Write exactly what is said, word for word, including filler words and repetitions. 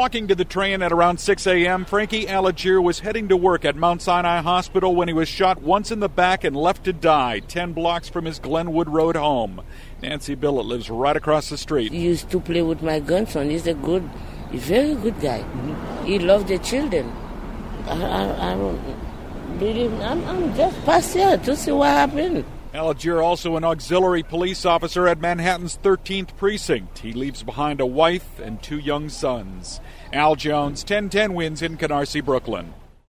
Walking to the train at around six a.m., Frankie Algier was heading to work at Mount Sinai Hospital when he was shot once in the back and left to die ten blocks from his Glenwood Road home. Nancy Billett lives right across the street. He used to play with my grandson. He's a good, a very good guy. Mm-hmm. He loved the children. I, I, I don't believe, I'm, I'm just past here to see what happened. Algier, also an auxiliary police officer at Manhattan's thirteenth Precinct. He leaves behind a wife and two young sons. Al Jones, ten ten wins in Canarsie, Brooklyn.